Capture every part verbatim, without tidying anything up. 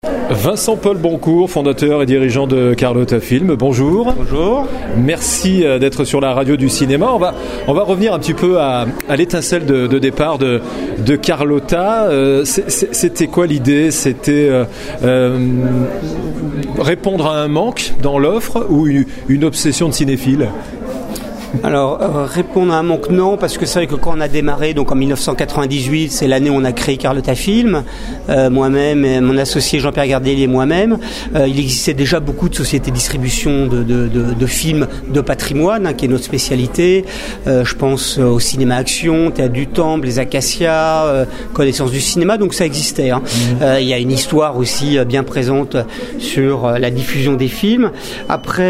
Vincent Paul Boncourt, fondateur et dirigeant de Carlotta Film. Bonjour. Bonjour. Merci d'être sur la radio du cinéma. On va, on va revenir un petit peu à, à l'étincelle de, de départ de, de Carlotta. Euh, c'était quoi l'idée ? C'était euh, euh, répondre à un manque dans l'offre ou une, une obsession de cinéphile ? Alors, euh, répondre à un manque, non, parce que c'est vrai que quand on a démarré, donc en dix-neuf cent quatre-vingt-dix-huit, c'est l'année où on a créé Carlotta Film, euh, moi-même, et mon associé Jean-Pierre Gardelli et moi-même, euh, il existait déjà beaucoup de sociétés de distribution de, de, de, de films de patrimoine, hein, qui est notre spécialité. Euh, je pense au cinéma action, Théâtre du Temple, les Acacias, euh, Connaissance du cinéma, donc ça existait. Hein. Mmh. Euh, il y a une histoire aussi euh, bien présente sur euh, la diffusion des films. Après,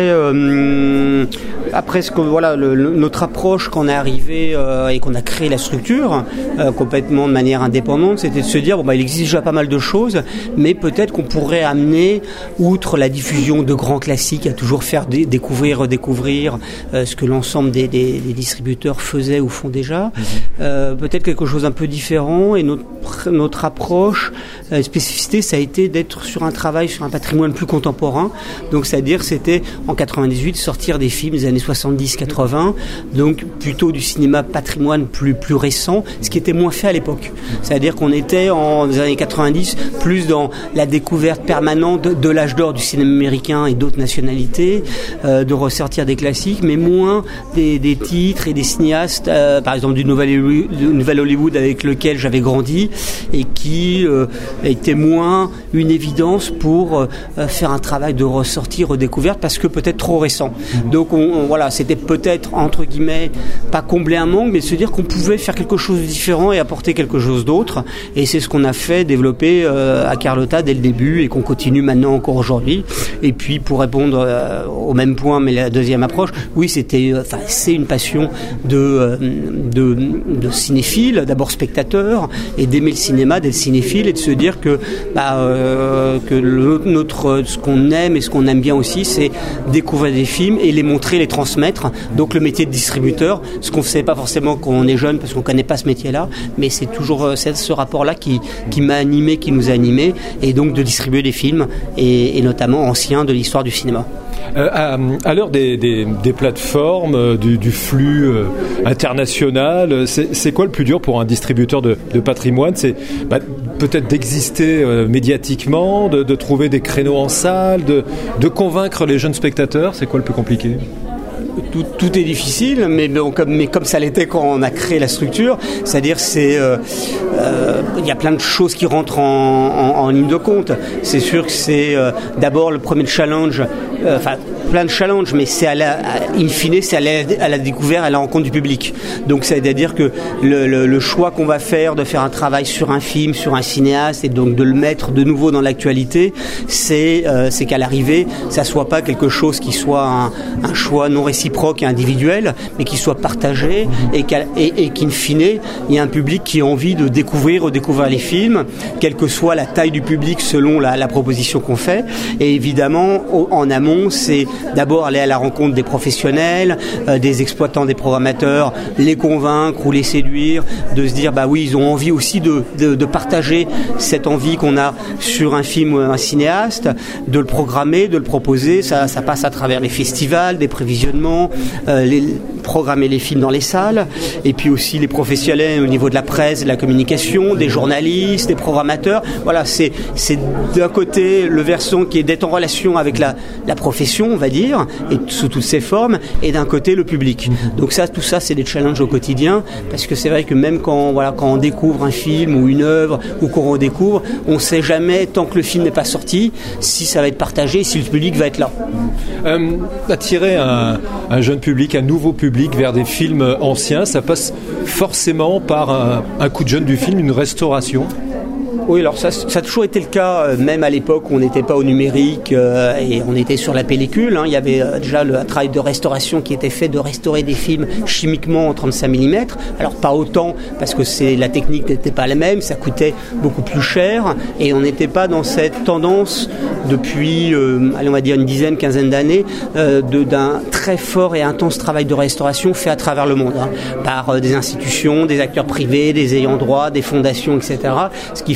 euh, après ce que, voilà, le notre approche quand on est arrivé euh, et qu'on a créé la structure euh, complètement de manière indépendante, c'était de se dire bon bah il existe déjà pas mal de choses, mais peut-être qu'on pourrait amener, outre la diffusion de grands classiques, à toujours faire dé- découvrir, redécouvrir euh, ce que l'ensemble des, des, des distributeurs faisaient ou font déjà, mmh. euh, peut-être quelque chose un peu différent. Et notre notre approche, euh, spécificité, ça a été d'être sur un travail sur un patrimoine plus contemporain. Donc c'est-à-dire c'était en quatre-vingt-dix-huit sortir des films des années soixante-dix quatre-vingts. Donc plutôt du cinéma patrimoine plus, plus récent, ce qui était moins fait à l'époque. C'est-à-dire qu'on était en des années quatre-vingt-dix plus dans la découverte permanente de, de l'âge d'or du cinéma américain et d'autres nationalités, euh, de ressortir des classiques, mais moins des, des titres et des cinéastes, euh, par exemple du Nouvel Hollywood, du Nouvel Hollywood avec lequel j'avais grandi et qui euh, était moins une évidence pour euh, faire un travail de ressortie, redécouverte, parce que peut-être trop récent. Donc on, on, voilà, c'était peut-être entre guillemets, pas combler un manque, mais se dire qu'on pouvait faire quelque chose de différent et apporter quelque chose d'autre. Et c'est ce qu'on a fait, développer euh, à Carlotta dès le début et qu'on continue maintenant encore aujourd'hui. Et puis, pour répondre euh, au même point, mais la deuxième approche, oui, c'était, enfin, euh, c'est une passion de, euh, de, de cinéphile, d'abord spectateur, et d'aimer le cinéma, d'être cinéphile, et de se dire que, bah, euh, que le, notre, ce qu'on aime et ce qu'on aime bien aussi, c'est découvrir des films et les montrer, les transmettre. Donc, le métier de distributeur, ce qu'on ne sait pas forcément quand on est jeune parce qu'on ne connaît pas ce métier-là, mais c'est toujours euh, c'est ce rapport-là qui, qui m'a animé, qui nous a animés, et donc de distribuer des films, et, et notamment anciens de l'histoire du cinéma. Euh, à, à l'heure des, des, des plateformes, euh, du, du flux euh, international, c'est, c'est quoi le plus dur pour un distributeur de, de patrimoine ? C'est bah, peut-être d'exister euh, médiatiquement, de, de trouver des créneaux en salle, de, de convaincre les jeunes spectateurs. C'est quoi le plus compliqué ? Tout, tout est difficile, mais, bon, comme, mais comme ça l'était quand on a créé la structure, c'est-à-dire c'est euh, euh, il y a plein de choses qui rentrent en, en, en ligne de compte. C'est sûr que c'est euh, d'abord le premier challenge, euh, enfin plein de challenges, mais c'est à la, à, in fine, c'est à la, à la découverte, à la rencontre du public. Donc c'est-à-dire que le, le, le choix qu'on va faire de faire un travail sur un film, sur un cinéaste, et donc de le mettre de nouveau dans l'actualité, c'est, euh, c'est qu'à l'arrivée, ça soit pas quelque chose qui soit un, un choix non réciproque et individuel, mais qui soit partagé, et, et, et qu'in fine, il y a un public qui a envie de découvrir, redécouvrir les films, quelle que soit la taille du public selon la, la proposition qu'on fait. Et évidemment, au, en amont, c'est d'abord aller à la rencontre des professionnels, euh, des exploitants, des programmateurs, les convaincre ou les séduire, de se dire bah oui, ils ont envie aussi de, de, de partager cette envie qu'on a sur un film ou un cinéaste, de le programmer, de le proposer. Ça, ça passe à travers les festivals, des prévisionnements, euh, les, programmer les films dans les salles, et puis aussi les professionnels au niveau de la presse, de la communication, des journalistes, des programmateurs. Voilà, c'est, c'est d'un côté le versant qui est d'être en relation avec la, la profession, on va dire, et sous toutes ses formes, et d'un côté le public. Donc ça, tout ça, c'est des challenges au quotidien, parce que c'est vrai que même quand, voilà, quand on découvre un film ou une œuvre, ou qu'on redécouvre, on ne sait jamais, tant que le film n'est pas sorti, si ça va être partagé, si le public va être là. Euh, attirer un, un jeune public, un nouveau public vers des films anciens, ça passe forcément par un, un coup de jeune du film, une restauration. Oui, alors ça, ça a toujours été le cas, euh, même à l'époque où on n'était pas au numérique euh, et on était sur la pellicule. Hein, il y avait euh, déjà le travail de restauration qui était fait, de restaurer des films chimiquement en trente-cinq millimètres. Alors pas autant, parce que c'est, la technique n'était pas la même, ça coûtait beaucoup plus cher, et on n'était pas dans cette tendance depuis, euh, allez, on va dire une dizaine, quinzaine d'années, euh, de, d'un très fort et intense travail de restauration fait à travers le monde, hein, par euh, des institutions, des acteurs privés, des ayants droit, des fondations, et cetera. Ce qui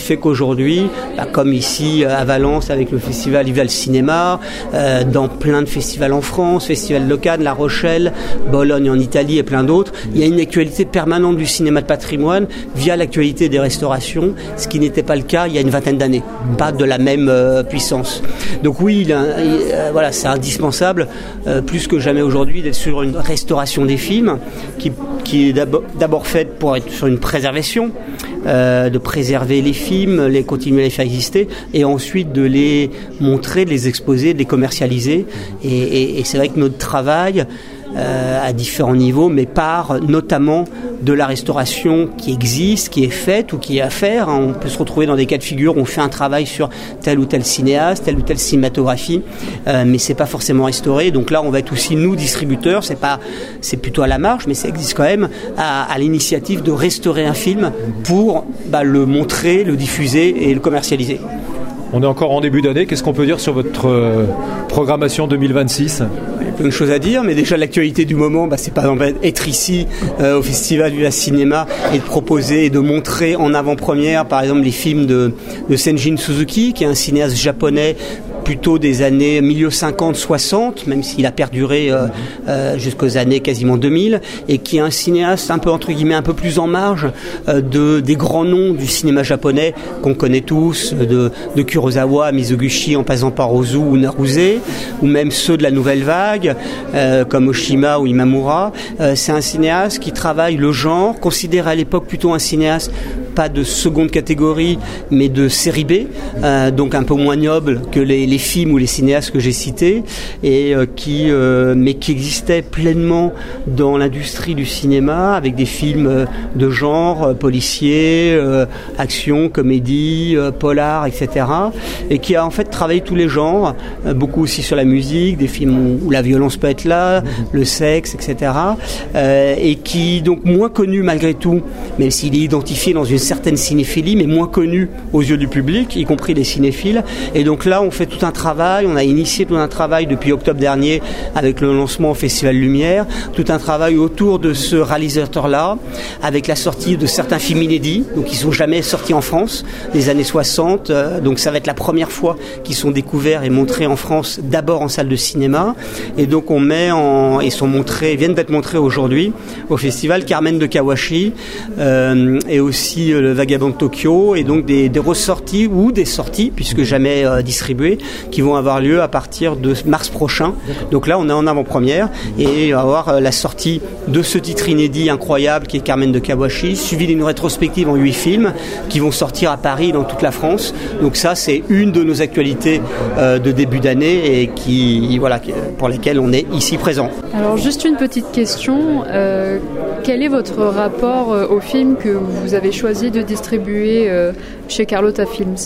fait qu'aujourd'hui, bah, comme ici à Valence avec le festival Viva le Cinéma, euh, dans plein de festivals en France, Festival de Cannes, La Rochelle, Bologne en Italie et plein d'autres, il y a une actualité permanente du cinéma de patrimoine via l'actualité des restaurations, ce qui n'était pas le cas il y a une vingtaine d'années, pas de la même euh, puissance. Donc oui, il a, il, euh, voilà, c'est indispensable, euh, plus que jamais aujourd'hui, d'être sur une restauration des films qui, qui est d'abord, d'abord faite pour être sur une préservation, euh, de préserver les films, les continuer à les faire exister, et ensuite de les montrer, de les exposer, de les commercialiser. Et, et, et c'est vrai que notre travail, Euh, à différents niveaux, mais part notamment de la restauration qui existe, qui est faite ou qui est à faire. On peut se retrouver dans des cas de figure où on fait un travail sur tel ou tel cinéaste, telle ou telle cinématographie, euh, mais c'est pas forcément restauré. Donc là, on va être aussi nous distributeurs. C'est pas, c'est plutôt à la marge, mais ça existe quand même à, à l'initiative de restaurer un film pour bah, le montrer, le diffuser et le commercialiser. On est encore en début d'année. Qu'est-ce qu'on peut dire sur votre euh, programmation deux mille vingt-six ? Il y a plein de choses à dire, mais déjà l'actualité du moment, bah, c'est par exemple être ici euh, au Festival du Cinéma et de proposer et de montrer en avant-première, par exemple, les films de, de Senjin Suzuki, qui est un cinéaste japonais plutôt des années milieu cinquante soixante, même s'il a perduré euh, euh, jusqu'aux années quasiment deux mille, et qui est un cinéaste un peu entre guillemets un peu plus en marge euh, de des grands noms du cinéma japonais qu'on connaît tous, de, de Kurosawa, Mizoguchi, en passant par Ozu ou Naruse, ou même ceux de la nouvelle vague euh, comme Oshima ou Imamura. Euh, c'est un cinéaste qui travaille le genre, considéré à l'époque plutôt un cinéaste pas de seconde catégorie, mais de série B, euh, donc un peu moins noble que les, les films ou les cinéastes que j'ai cités, et euh, qui, euh, mais qui existaient pleinement dans l'industrie du cinéma, avec des films euh, de genre, euh, policiers, euh, action, comédie, euh, polar, et cetera, et qui a en fait travaillé tous les genres, euh, beaucoup aussi sur la musique, des films où, où la violence peut être là, le sexe, et cetera, euh, et qui donc moins connu malgré tout, même s'il est identifié dans une certaine cinéphilie, mais moins connu aux yeux du public, y compris des cinéphiles. Et donc là, on fait tout un travail, on a initié tout un travail depuis octobre dernier avec le lancement au Festival Lumière, tout un travail autour de ce réalisateur-là, avec la sortie de certains films inédits, donc qui sont jamais sortis en France, des années soixante, euh, donc ça va être la première fois qu'ils sont découverts et montrés en France, d'abord en salle de cinéma, et donc on met en, et sont montrés, viennent d'être montrés aujourd'hui au Festival Carmen de Kawashi, euh, et aussi le Vagabond de Tokyo, et donc des, des ressorties ou des sorties, puisque jamais euh, distribuées, qui vont avoir lieu à partir de mars prochain. Donc là, on est en avant-première, et on va avoir euh, la sortie de ce titre inédit incroyable qui est Carmen de Kawashi, suivi d'une rétrospective en huit films qui vont sortir à Paris, dans toute la France. Donc ça, c'est une de nos actualités euh, de début d'année, et qui, voilà, pour lesquelles on est ici présent. Alors juste une petite question, euh, quel est votre rapport euh, au film que vous avez choisi de distribuer euh, chez Carlotta Films?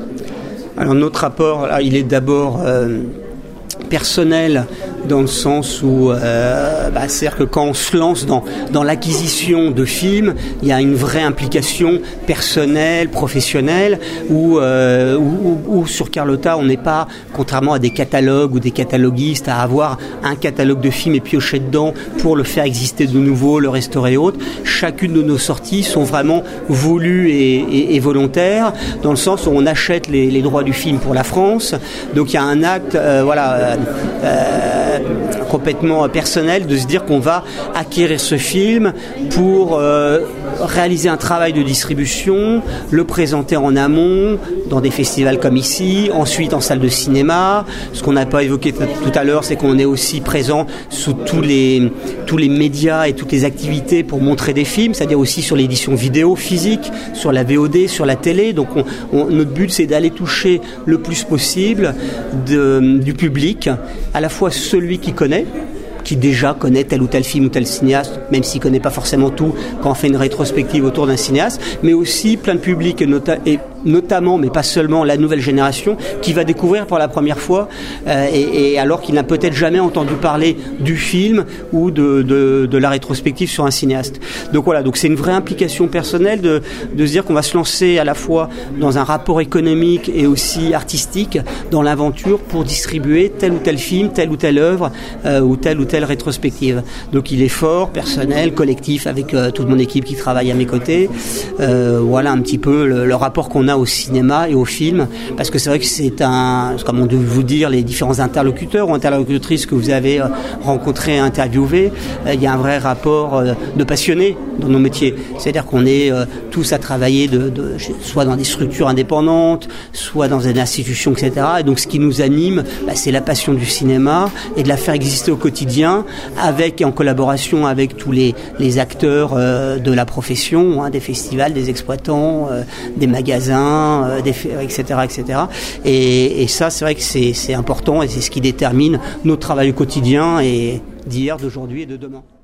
Alors notre rapport, là, il est d'abord euh, personnel, dans le sens où euh, bah, c'est-à-dire que quand on se lance dans, dans l'acquisition de films, il y a une vraie implication personnelle, professionnelle, où, euh, où, où, où sur Carlotta, on n'est pas, contrairement à des catalogues ou des cataloguistes, à avoir un catalogue de films et piocher dedans pour le faire exister de nouveau, le restaurer et autres. Chacune de nos sorties sont vraiment voulues et, et, et volontaires, dans le sens où on achète les, les droits du film pour la France. Donc il y a un acte, euh, voilà, euh, euh, complètement personnel, de se dire qu'on va acquérir ce film pour euh, réaliser un travail de distribution, le présenter en amont dans des festivals comme ici, ensuite en salle de cinéma. Ce qu'on n'a pas évoqué t- tout à l'heure, c'est qu'on est aussi présent sous tous les, tous les médias et toutes les activités pour montrer des films, c'est-à-dire aussi sur l'édition vidéo physique, sur la V O D, sur la télé. Donc on, on, notre but, c'est d'aller toucher le plus possible de, du public, à la fois celui qui connaît, qui déjà connaît tel ou tel film ou tel cinéaste, même s'il ne connaît pas forcément tout quand on fait une rétrospective autour d'un cinéaste, mais aussi plein de public, et, nota- et notamment, mais pas seulement, la nouvelle génération, qui va découvrir pour la première fois, euh, et, et alors qu'il n'a peut-être jamais entendu parler du film ou de, de, de la rétrospective sur un cinéaste. Donc voilà, donc c'est une vraie implication personnelle de, de se dire qu'on va se lancer à la fois dans un rapport économique et aussi artistique dans l'aventure pour distribuer tel ou tel film, telle ou telle œuvre, euh, ou telle ou telle rétrospective. Donc il est fort, personnel, collectif, avec euh, toute mon équipe qui travaille à mes côtés. Euh, voilà un petit peu le, le rapport qu'on qu'on a au cinéma et au film, parce que c'est vrai que c'est un, comme on dû vous dire, les différents interlocuteurs ou interlocutrices que vous avez rencontrés, interviewés, il y a un vrai rapport de passionnés dans nos métiers. C'est-à-dire qu'on est tous à travailler de, de, soit dans des structures indépendantes, soit dans une institution, et cetera. Et donc ce qui nous anime, bah, c'est la passion du cinéma et de la faire exister au quotidien, avec et en collaboration avec tous les, les acteurs euh, de la profession, hein, des festivals, des exploitants, euh, des magasins, euh, des, et cetera, et cetera. Et, et ça, c'est vrai que c'est, c'est important et c'est ce qui détermine notre travail au quotidien et d'hier, d'aujourd'hui et de demain.